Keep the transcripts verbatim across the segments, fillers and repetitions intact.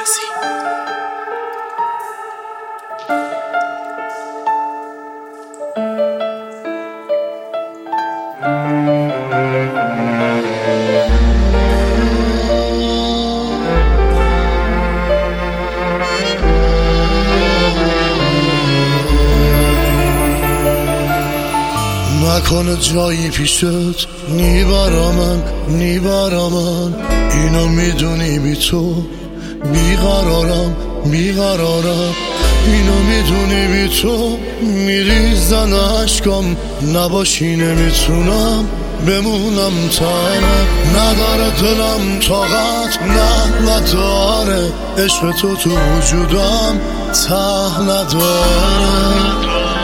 نکنه جایی پیشت نیبرامن نیبرامن اینو میدونی بی تو بیقرارم بیقرارم اینو میدونی بی تو میریزن عشقم نباشی نمیتونم بمونم تنها نداره دلم طاقت نه نداره عشق تو تو وجودم ته نداره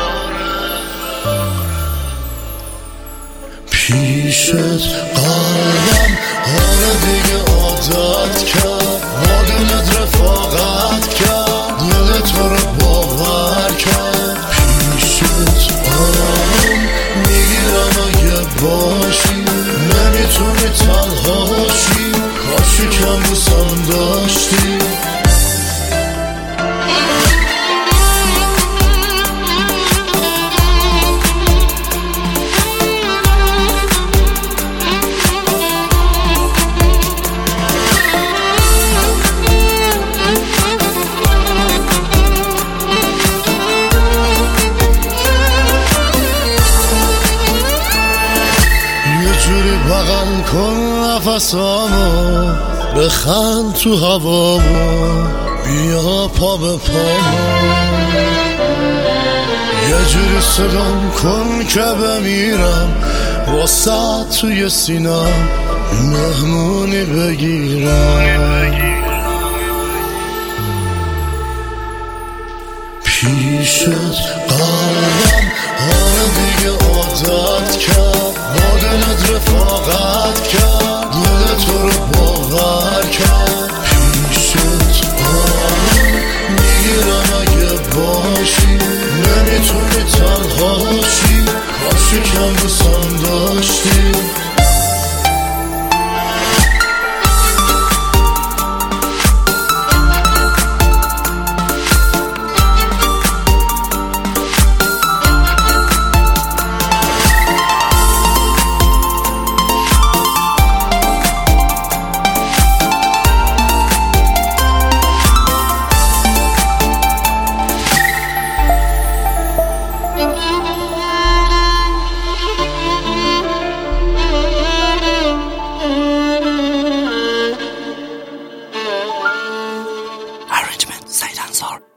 پیشت قلبم آره دیگه عادت کرد با دلت رفاقت کرد دل تو رو باور کرد پیشت آرام میگیرم اگه باشی نمیتونی تنهاشی کاشی کم دوستم داشتی بغل کن نفسامو بخند تو هوامو بیا پا به پامو یه جوری صدام کن که بمیرم واسه توی سینم مهمونی بگیرم پیشت قلبم آره دیگه عادت کرد با دلت رفاقت کرد دل تو رو باور کرد پیشت آرام میگیرم اگه باشی نمیتونی تنهاشی کاشی کم دوستم داشتی Arrangement Said Ansar.